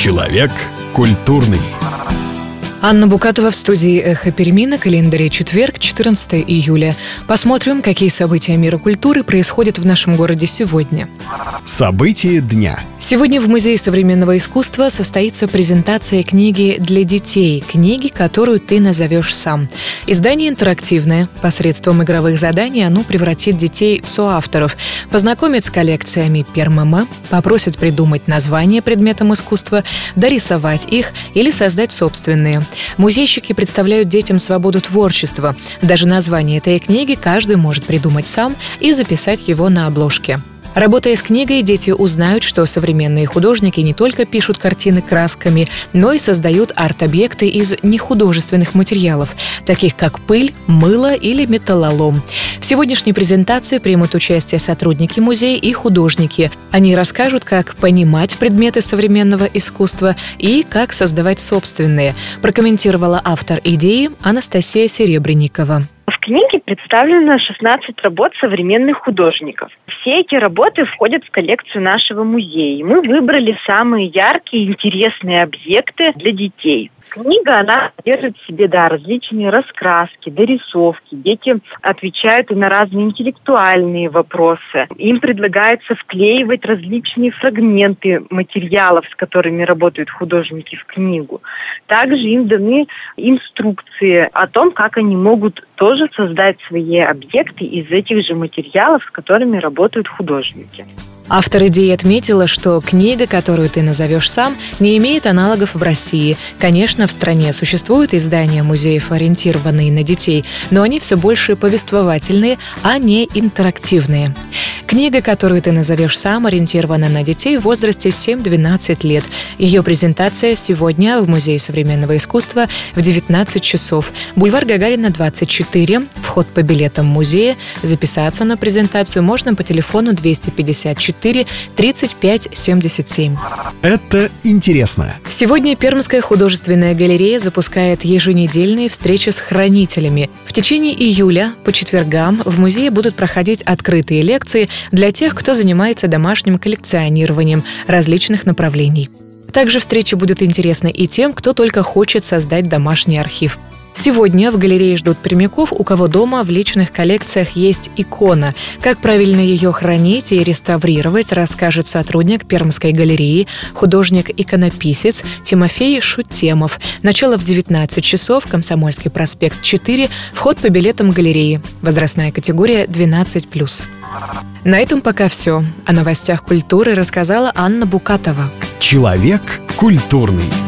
Человек культурный. Анна Букатова в студии «Эхо Перми», на календаре четверг, 14 июля. Посмотрим, какие события мира культуры происходят в нашем городе сегодня. События дня. Сегодня в Музее современного искусства состоится презентация книги для детей, книги, которую ты назовешь сам. Издание интерактивное. Посредством игровых заданий оно превратит детей в соавторов, познакомит с коллекциями Пермэма, попросит придумать название предметам искусства, дорисовать их или создать собственные. Музейщики представляют детям свободу творчества. Даже название этой книги каждый может придумать сам и записать его на обложке. Работая с книгой, дети узнают, что современные художники не только пишут картины красками, но и создают арт-объекты из нехудожественных материалов, таких как пыль, мыло или металлолом. В сегодняшней презентации примут участие сотрудники музея и художники. Они расскажут, как понимать предметы современного искусства и как создавать собственные, прокомментировала автор идеи Анастасия Серебренникова. В книге представлено 16 работ современных художников. Все эти работы входят в коллекцию нашего музея. Мы выбрали самые яркие и интересные объекты для детей. Книга, она содержит в себе, различные раскраски, дорисовки. Дети отвечают и на разные интеллектуальные вопросы. Им предлагается вклеивать различные фрагменты материалов, с которыми работают художники, в книгу. Также им даны инструкции о том, как они могут тоже создать свои объекты из этих же материалов, с которыми работают художники. Автор идеи отметила, что книга, которую ты назовешь сам, не имеет аналогов в России. Конечно, в стране существуют издания музеев, ориентированные на детей, но они все больше повествовательные, а не интерактивные. Книга, которую ты назовешь сам, ориентирована на детей в возрасте 7-12 лет. Ее презентация сегодня в Музее современного искусства в 19 часов. Бульвар Гагарина, 24. Вход по билетам музея. Записаться на презентацию можно по телефону 254 35 77. Это интересно. Сегодня Пермская художественная галерея запускает еженедельные встречи с хранителями. В течение июля по четвергам в музее будут проходить открытые лекции для тех, кто занимается домашним коллекционированием различных направлений. Также встречи будут интересны и тем, кто только хочет создать домашний архив. Сегодня в галерее ждут пермяков, у кого дома в личных коллекциях есть икона. Как правильно ее хранить и реставрировать, расскажет сотрудник Пермской галереи, художник-иконописец Тимофей Шутемов. Начало в 19 часов, Комсомольский проспект 4, вход по билетам галереи. Возрастная категория 12+. На этом пока все. О новостях культуры рассказала Анна Букатова. Человек культурный.